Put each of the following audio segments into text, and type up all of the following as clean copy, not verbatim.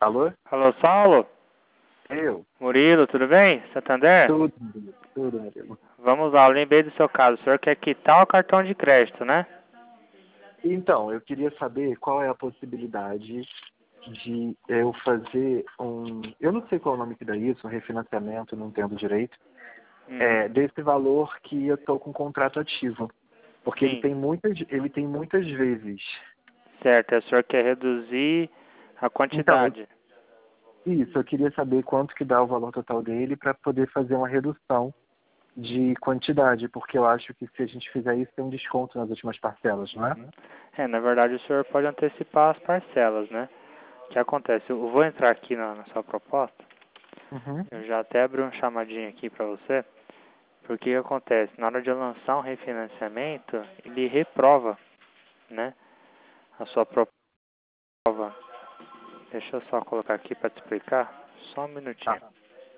Alô? Alô, Saulo? Eu? Murilo, tudo bem? Santander? Tudo, Murilo. Vamos lá, eu lembrei do seu caso. O senhor quer quitar o cartão de crédito, né? Então, eu queria saber qual é a possibilidade de eu fazer eu não sei qual é o nome que dá isso, um refinanciamento, não entendo direito, desse valor que eu estou com o contrato ativo. Porque ele Sim. tem muitas vezes. Certo, o senhor quer reduzir a Então, quantidade. eu queria saber quanto que dá o valor total dele para poder fazer uma redução de quantidade, porque eu acho que se a gente fizer isso tem um desconto nas últimas parcelas, não é? Na verdade o senhor pode antecipar as parcelas, né? O que acontece? Eu vou entrar aqui na sua proposta. Uhum. Eu já até abri um chamadinho aqui para você. Porque o que acontece? Na hora de eu lançar um refinanciamento, ele reprova, né? A sua prova. Deixa eu só colocar aqui para te explicar. Só um minutinho. Tá.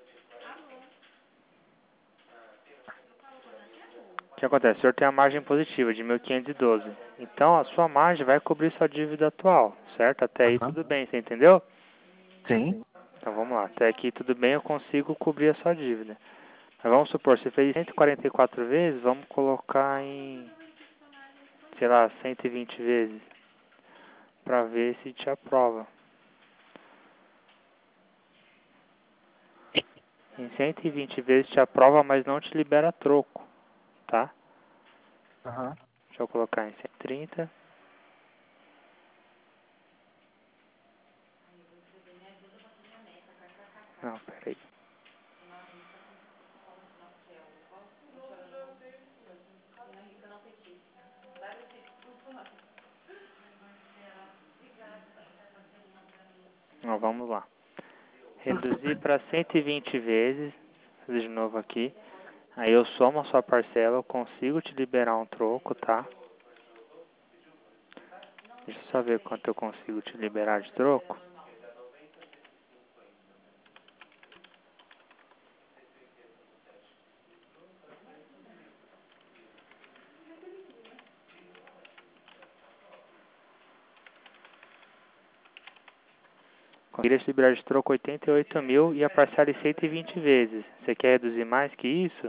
O que acontece? O senhor tem a margem positiva de 1.512. Então, a sua margem vai cobrir sua dívida atual, certo? Até aí Aham. tudo bem, você entendeu? Sim. Então, vamos lá. Até aqui tudo bem, eu consigo cobrir a sua dívida. Mas vamos supor, você fez 144 vezes, vamos colocar em, sei lá, 120 vezes, para ver se te aprova. Em 120 vezes te aprova, mas não te libera troco, tá? Aham. Deixa eu colocar em 130. Não, peraí. Não, vamos lá. Reduzir para 120 vezes, vou fazer de novo aqui. Aí eu somo a sua parcela, eu consigo te liberar um troco, tá? Deixa eu só ver quanto eu consigo te liberar de troco. Consegui te liberar de troco 88 mil e a parcela em 120 vezes. Você quer reduzir mais que isso?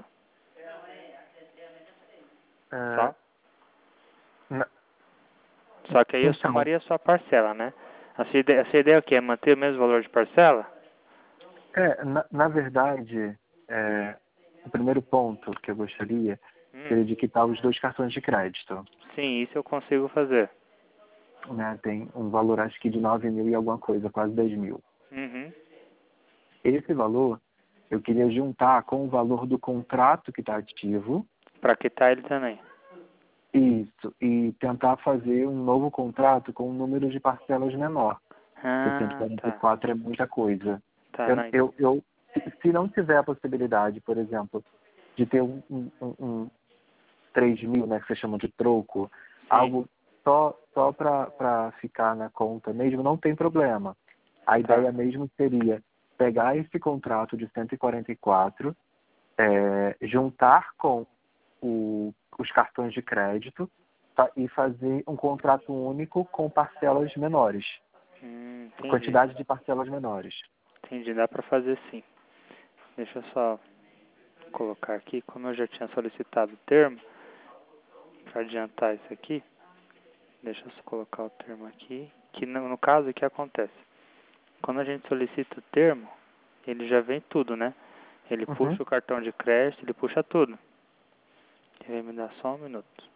É, Só? na- Só que aí eu então, somaria a sua parcela, né? A sua ideia é o quê? É manter o mesmo valor de parcela? na verdade, o primeiro ponto que eu gostaria seria de quitar os 2 cartões de crédito. Sim, isso eu consigo fazer. Né? Tem um valor, acho que de 9 mil e alguma coisa, quase 10 mil. Uhum. Esse valor, eu queria juntar com o valor do contrato que está ativo. Pra quitar ele também. Isso, e tentar fazer um novo contrato com um número de parcelas menor. Porque Ah, tá. 144 é muita coisa. Tá, não. Se não tiver a possibilidade, por exemplo, de ter um 3 mil, né, que você chama de troco, Sim. algo só para ficar na conta mesmo, não tem problema. A Tá. ideia mesmo seria pegar esse contrato de 144, juntar com os cartões de crédito e fazer um contrato único com parcelas menores, Entendi. quantidade de parcelas menores. Entendi, dá pra fazer sim. Deixa eu só colocar aqui, como eu já tinha solicitado o termo, pra adiantar isso aqui, deixa eu só colocar o termo aqui, que no caso o que acontece? Quando a gente solicita o termo, ele já vem tudo, né? Ele Uhum. puxa o cartão de crédito, ele puxa tudo. Ele vai me dar só um minuto.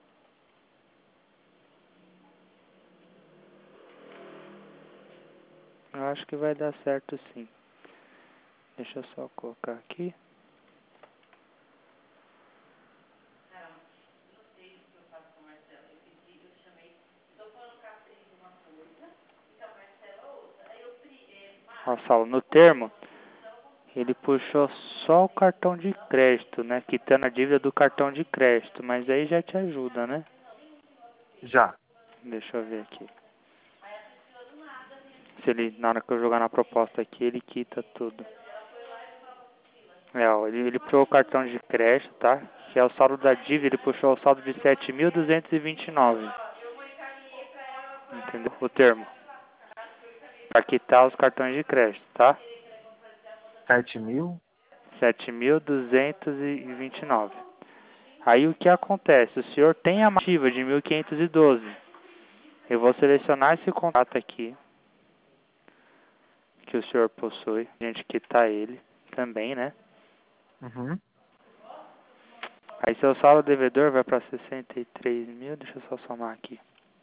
Eu acho que vai dar certo sim. Deixa eu só colocar aqui. Ó, Saulo, no termo, ele puxou só o cartão de crédito, né? Quitando a dívida do cartão de crédito, mas aí já te ajuda, né? Já. Deixa eu ver aqui. Se ele, na hora que eu jogar na proposta aqui, ele quita tudo. Ó, ele puxou o cartão de crédito, tá? Que é o saldo da dívida, ele puxou o saldo de 7.229. Entendeu? O termo. para quitar os cartões de crédito, tá? 7.000? 7.229. Aí o que acontece? O senhor tem a ativa de 1.512. Eu vou selecionar esse contrato aqui, que o senhor possui. A gente quitar ele também, né? Uhum. Aí seu saldo devedor vai para 63.000. Deixa eu só somar aqui.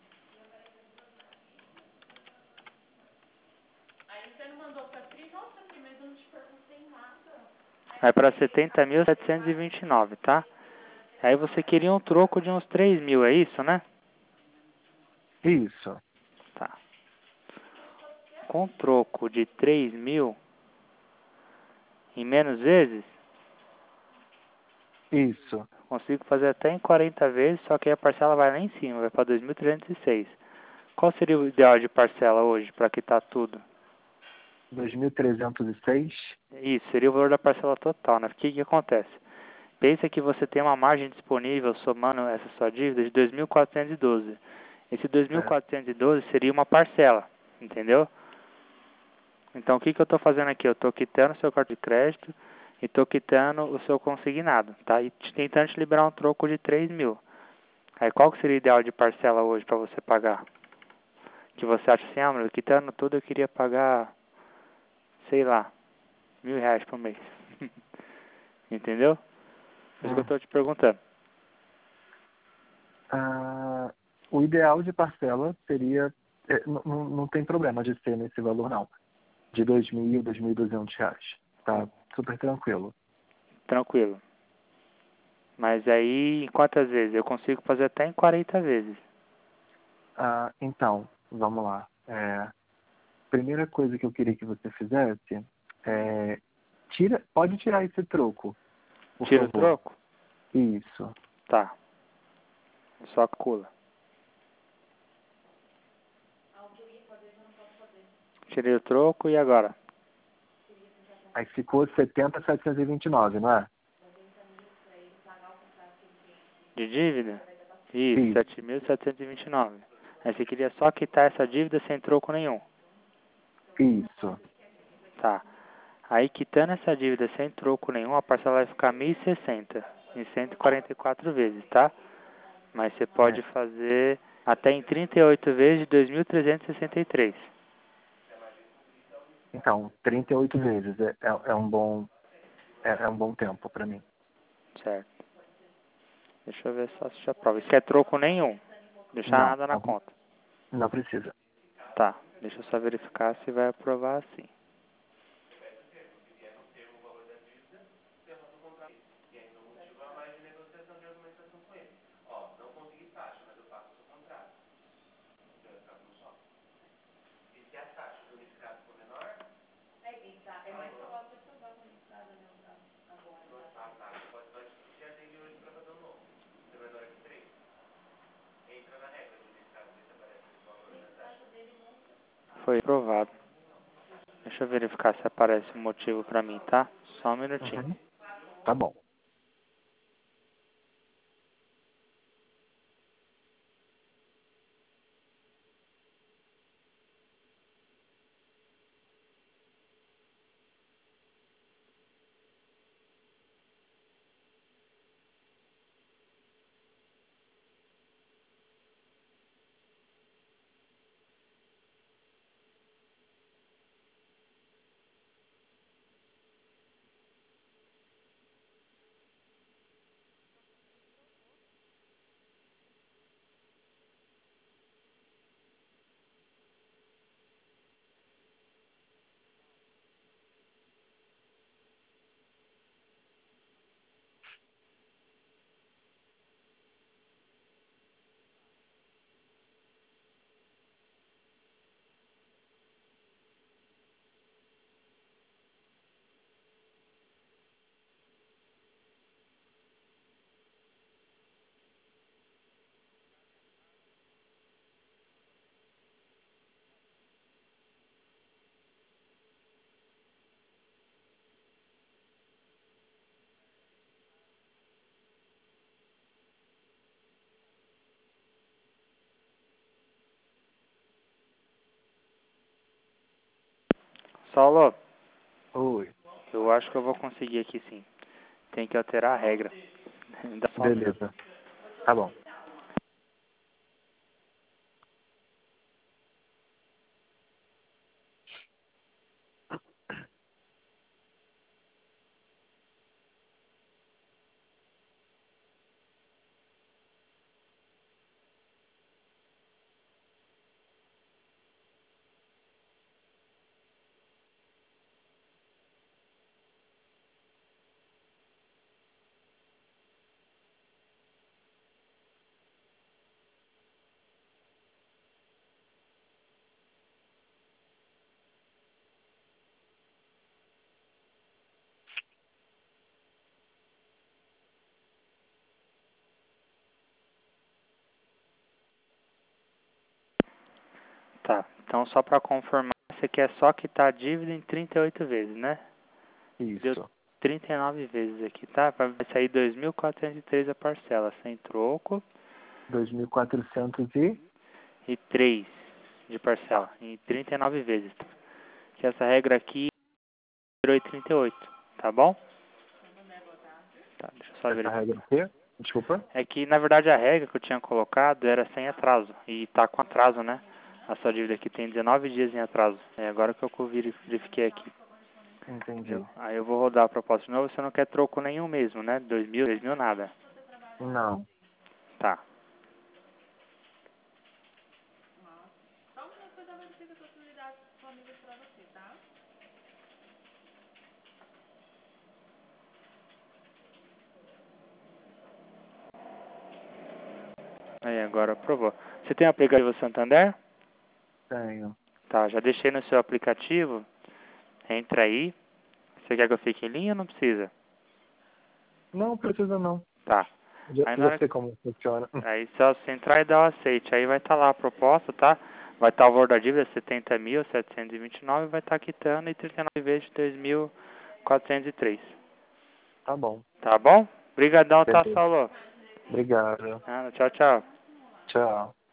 Vai para 70.729, tá? Aí você queria um troco de uns 3.000, é isso, né? Isso. Tá. Com troco de 3.000 em menos vezes, Isso. consigo fazer até em 40 vezes, só que aí a parcela vai lá em cima, vai para 2.306. Qual seria o ideal de parcela hoje para quitar tudo? 2.306? Isso, seria o valor da parcela total, né? O que acontece? Pensa que você tem uma margem disponível somando essa sua dívida de 2.412. Esse É. 2.412 seria uma parcela, entendeu? Então o que eu estou fazendo aqui? Eu estou quitando o seu cartão de crédito e estou quitando o seu consignado, tá? E tentando te liberar um troco de 3.000. Aí qual que seria o ideal de parcela hoje para você pagar? Que você acha assim, mas quitando tudo eu queria pagar, sei lá, R$ 1.000 por mês. Entendeu? Por isso que eu estou te perguntando. O ideal de parcela seria... não tem problema de ser nesse valor, não. De R$ 2.200. Tá super tranquilo. Tranquilo. Mas aí, em quantas vezes? Eu consigo fazer até em 40 vezes. Então, vamos lá. Primeira coisa que eu queria que você fizesse é... pode tirar esse troco, por Tira o favor. troco? Isso. Tá. Só calcula. Tirei o troco e agora? Aí ficou 70.729, não é? De dívida? Isso, Isso. 7.729. Aí você queria só quitar essa dívida sem troco nenhum. Isso. Tá. Aí quitando essa dívida sem troco nenhum, a parcela vai ficar 1.060 em 144 vezes, tá? Mas você pode fazer até em 38 vezes de 2.363. Então, 38 vezes é um bom tempo para mim. Certo. Deixa eu ver só se já aprova. Isso é troco nenhum. Deixar Não, nada na conta. não precisa. Tá. Deixa eu só verificar se vai aprovar sim. Foi aprovado. Deixa eu verificar se aparece um motivo pra mim, tá? Só um minutinho. Uhum. Tá bom. Saulo, Oi. eu acho que eu vou conseguir aqui sim. Tem que alterar a regra. Dá só um minuto. Beleza. Tá bom. Tá, então só para confirmar, você quer só quitar a dívida em 38 vezes, né? Deu Isso. 39 vezes aqui, tá? Vai sair 2.403 a parcela, sem troco, 2.400 e 3 de parcela, Tá. em 39 vezes. Tá? Que essa regra aqui virou em 38, tá bom? Tá, deixa eu só Essa verificar. regra aqui? Desculpa. É que, na verdade, a regra que eu tinha colocado era sem atraso, e tá com atraso, né? A sua dívida aqui tem 19 dias em atraso. É agora que eu verifiquei aqui. Entendi. Entendeu? Aí eu vou rodar a proposta de novo, você não quer troco nenhum mesmo, né? 2.000 nada. Não. Tá. Aí agora aprovou. Você tem o aplicativo Santander? Tenho. Tá, já deixei no seu aplicativo. Entra aí. Você quer que eu fique em linha ou não precisa? Não precisa não. Tá. Já, Aí na já hora sei como funciona. aí só você entrar e dar o aceite. Aí vai estar lá a proposta, tá? Vai estar o valor da dívida, 70.729, vai estar quitando e 39 vezes de 2.403. Tá bom. Tá bom? Obrigadão, tá, Beleza. Saulo? Obrigado. Ah, tchau, tchau. Tchau.